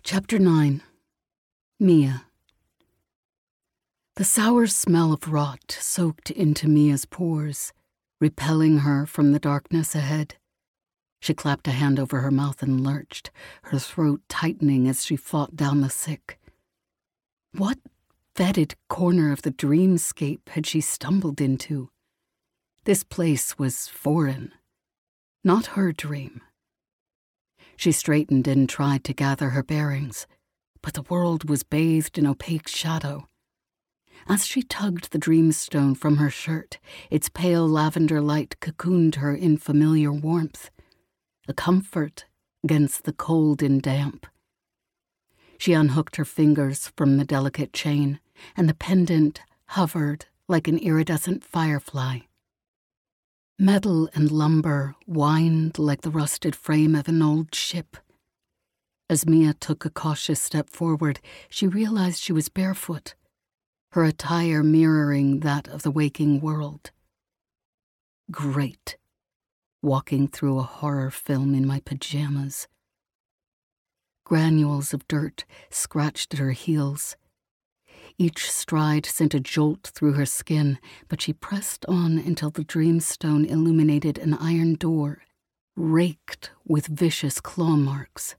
Chapter 9. Mia. The sour smell of rot soaked into Mia's pores, repelling her from the darkness ahead. She clapped a hand over her mouth and lurched, her throat tightening as she fought down the sick. What fetid corner of the dreamscape had she stumbled into? This place was foreign, not her dream. She straightened and tried to gather her bearings, but the world was bathed in opaque shadow. As she tugged the dreamstone from her shirt, its pale lavender light cocooned her in familiar warmth, a comfort against the cold and damp. She unhooked her fingers from the delicate chain, and the pendant hovered like an iridescent firefly. Metal and lumber whined like the rusted frame of an old ship. As Mia took a cautious step forward, she realized she was barefoot, her attire mirroring that of the waking world. Great. Walking through a horror film in my pajamas. Granules of dirt scratched at her heels. Each stride sent a jolt through her skin, but she pressed on until the dreamstone illuminated an iron door, raked with vicious claw marks.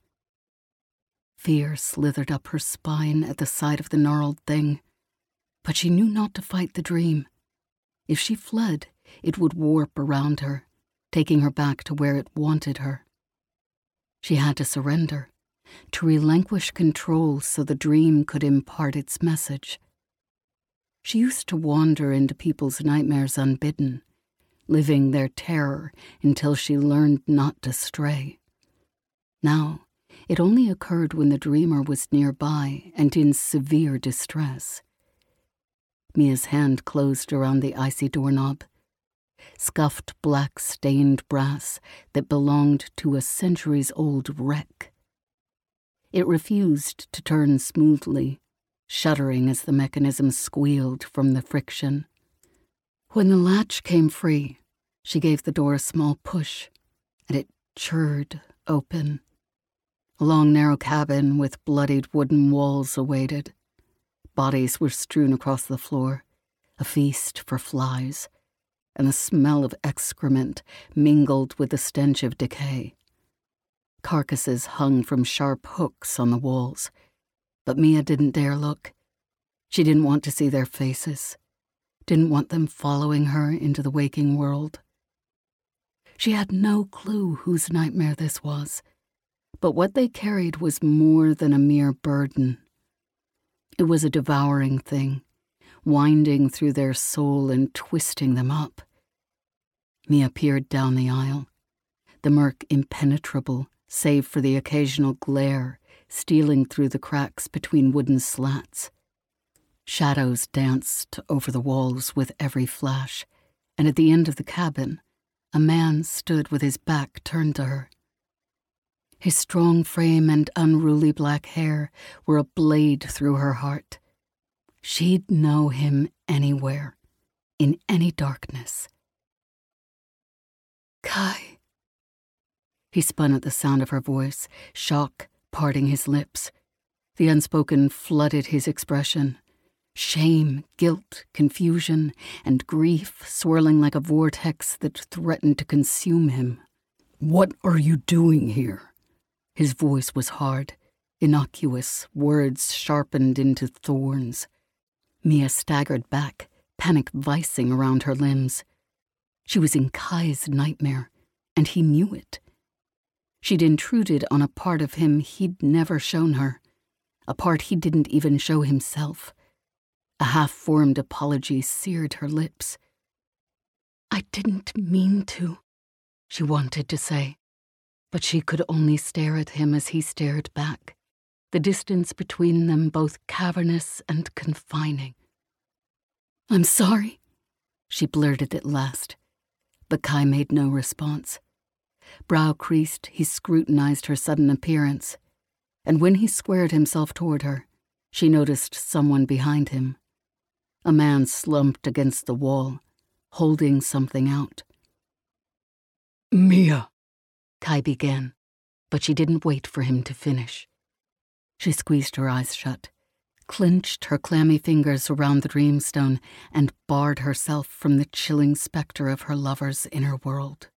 Fear slithered up her spine at the sight of the gnarled thing, but she knew not to fight the dream. If she fled, it would warp around her, taking her back to where it wanted her. She had to surrender, to relinquish control so the dream could impart its message. She used to wander into people's nightmares unbidden, living their terror until she learned not to stray. Now, it only occurred when the dreamer was nearby and in severe distress. Mia's hand closed around the icy doorknob, scuffed black stained brass that belonged to a centuries-old wreck. It refused to turn smoothly, shuddering as the mechanism squealed from the friction. When the latch came free, she gave the door a small push, and it churred open. A long, narrow cabin with bloodied wooden walls awaited. Bodies were strewn across the floor, a feast for flies, and the smell of excrement mingled with the stench of decay. Carcasses hung from sharp hooks on the walls, but Mia didn't dare look. She didn't want to see their faces, didn't want them following her into the waking world. She had no clue whose nightmare this was, but what they carried was more than a mere burden. It was a devouring thing, winding through their soul and twisting them up. Mia peered down the aisle, the murk impenetrable, save for the occasional glare stealing through the cracks between wooden slats. Shadows danced over the walls with every flash, and at the end of the cabin, a man stood with his back turned to her. His strong frame and unruly black hair were a blade through her heart. She'd know him anywhere, in any darkness. Kai. He spun at the sound of her voice, shock parting his lips. The unspoken flooded his expression. Shame, guilt, confusion, and grief swirling like a vortex that threatened to consume him. "What are you doing here?" His voice was hard, innocuous, words sharpened into thorns. Mia staggered back, panic vicing around her limbs. She was in Kai's nightmare, and he knew it. She'd intruded on a part of him he'd never shown her, a part he didn't even show himself. A half-formed apology seared her lips. "I didn't mean to," she wanted to say, but she could only stare at him as he stared back, the distance between them both cavernous and confining. "I'm sorry," she blurted at last, but Kai made no response. Brow creased, he scrutinized her sudden appearance, and when he squared himself toward her, she noticed someone behind him. A man slumped against the wall, holding something out. "Mia," Kai began, but she didn't wait for him to finish. She squeezed her eyes shut, clenched her clammy fingers around the dreamstone, and barred herself from the chilling specter of her lover's inner world.